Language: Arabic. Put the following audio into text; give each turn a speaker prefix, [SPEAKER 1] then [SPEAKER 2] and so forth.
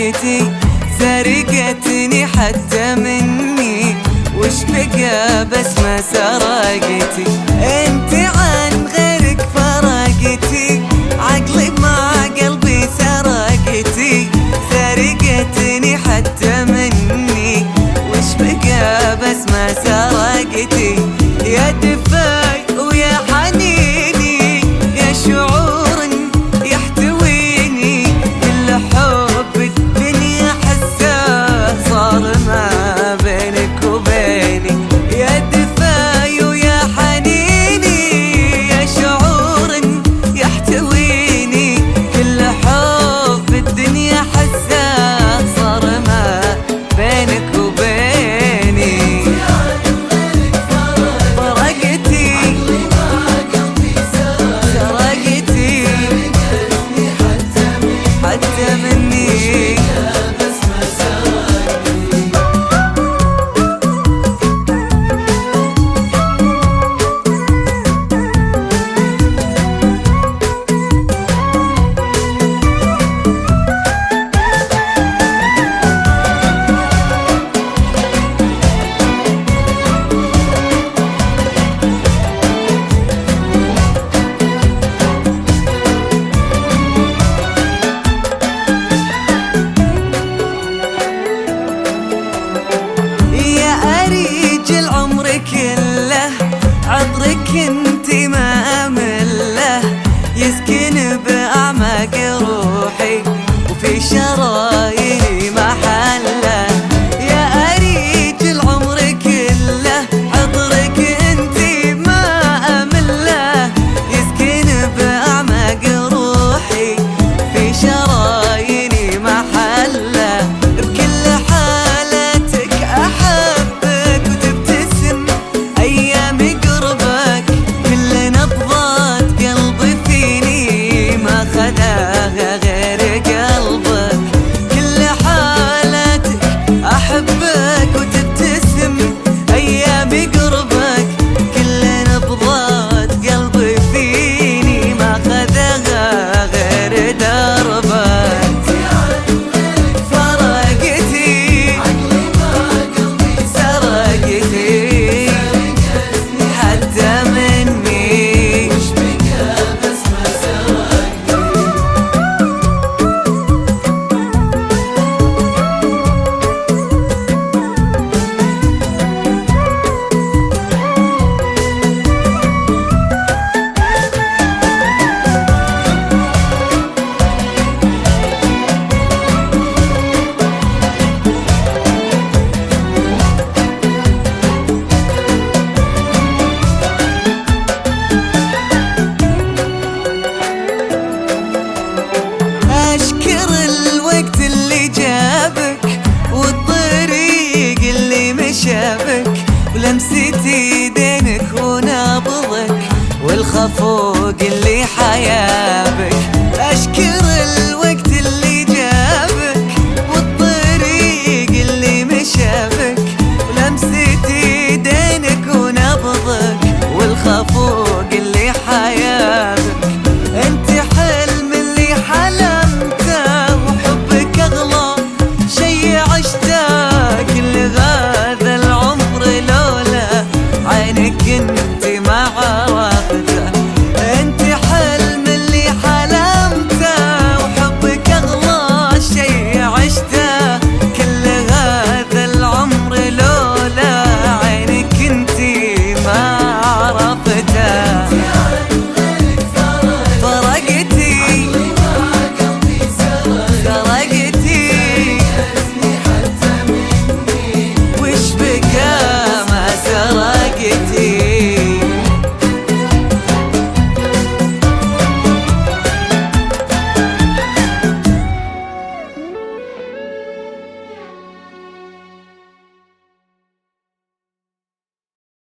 [SPEAKER 1] فرقتي سرقتني حتى مني، وش بقى بس ما سرقتي. انت عن غيرك فرقتي، عقلي مع قلبي سرقتي، سرقتني حتى مني، وش بقى بس ما سرقتي. يا دفاي ويا حنيني، يا شعور يحتويني، كل حب الدنيا حساه صار ما بينك وبيني. يا دفاي ويا حنيني، يا شعور يحتويني، كل حب الدنيا حساه صار ما بينك وبيني. حتى مني بس ما سرقتني. كله عطرك انتي ما امله، يسكن باعماق روحي وفي شراب